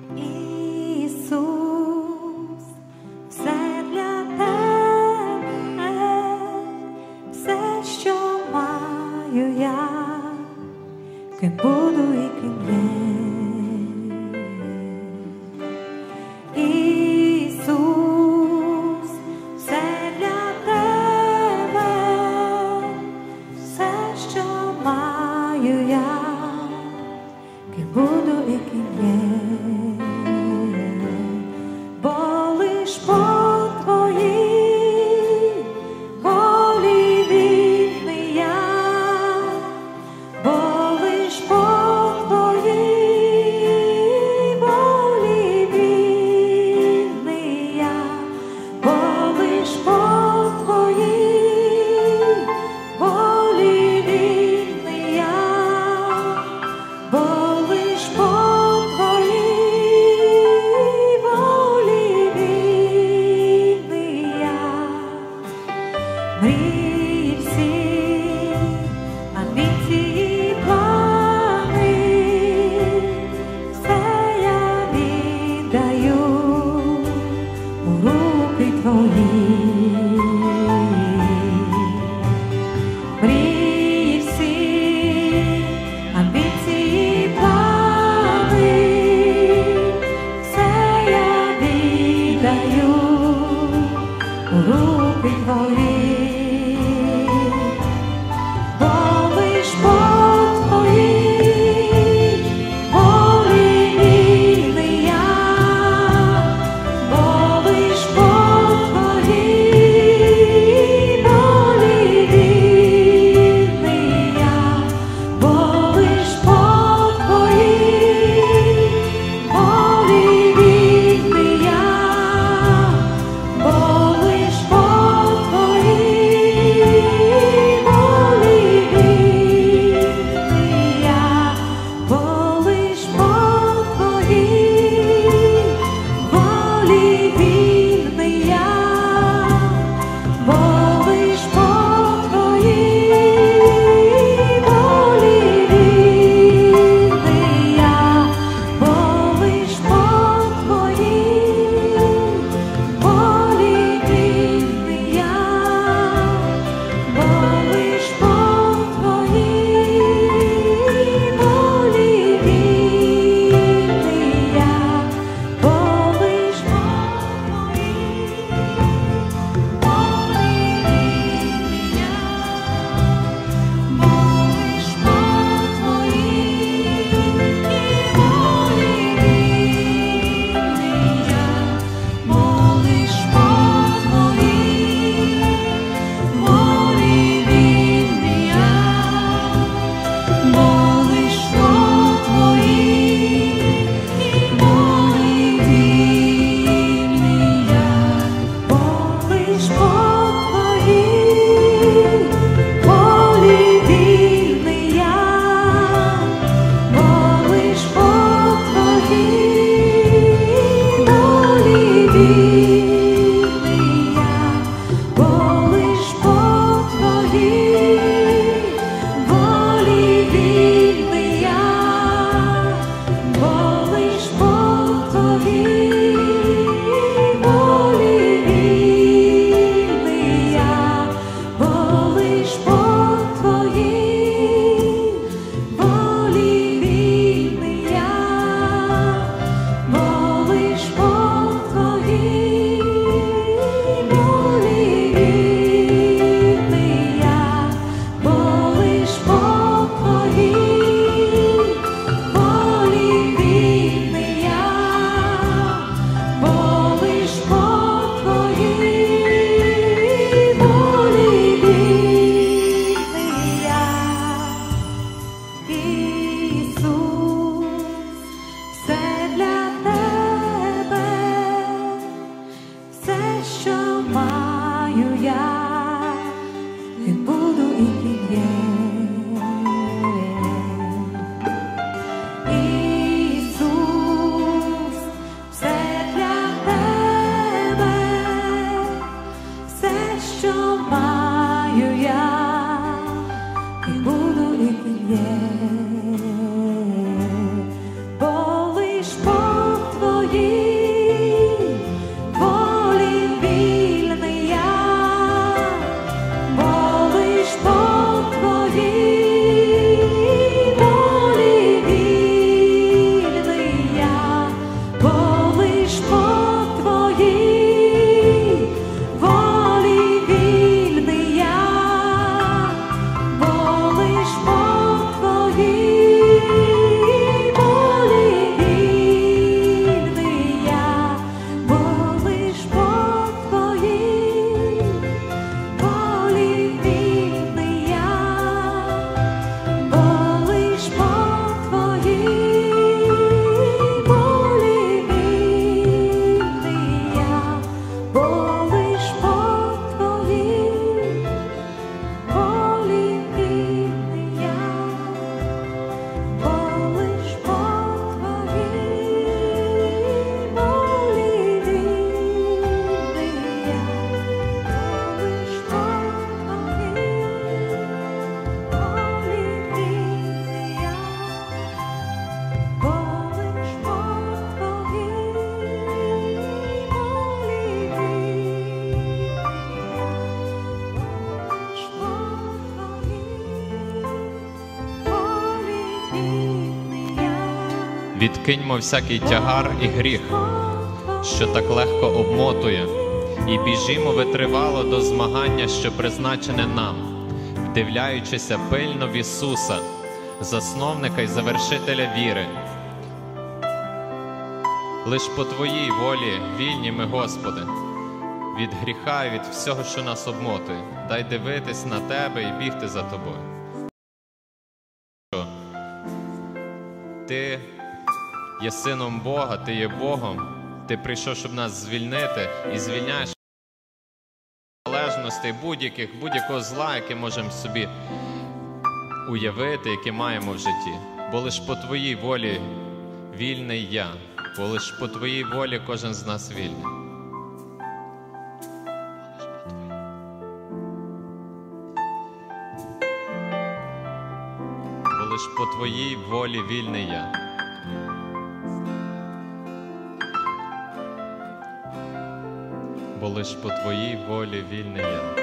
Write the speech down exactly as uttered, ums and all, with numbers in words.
Ісус, все для тебе, все, що маю я, ким буду і ким є. Ісус, все для тебе, все, що маю я, ким буду і ким є. Твоїй волі вільний я, бо лиш по Твоїй волі вільний я, бо лиш по Твоїй волі вільний я, бо лиш по Твоїй волі вільний я, бо лиш по Твоїй волі вільний я, бо лиш по Твоїй волі вільний я, бо лиш по Твоїй волі вільний я, бо лиш по Твоїй волі вільний я, бо лиш по Відкиньмо всякий тягар і гріх, що так легко обмотує, і біжімо витривало до змагання, що призначене нам, вдивляючися пильно в Ісуса, засновника й завершителя віри. Лиш по Твоїй волі вільні ми, Господи, від гріха і від всього, що нас обмотує. Дай дивитись на Тебе і бігти за Тобою. Ти є Сином Бога, Ти є Богом, Ти прийшов, щоб нас звільнити, і звільняєш від залежностей будь-яких, будь-якого зла, яке можемо собі уявити, яке маємо в житті. Бо лиш по Твоїй волі вільний я, бо лиш по Твоїй волі кожен з нас вільний. Бо лиш по Твоїй волі вільний я. Бо лиш по Твоїй волі вільний я.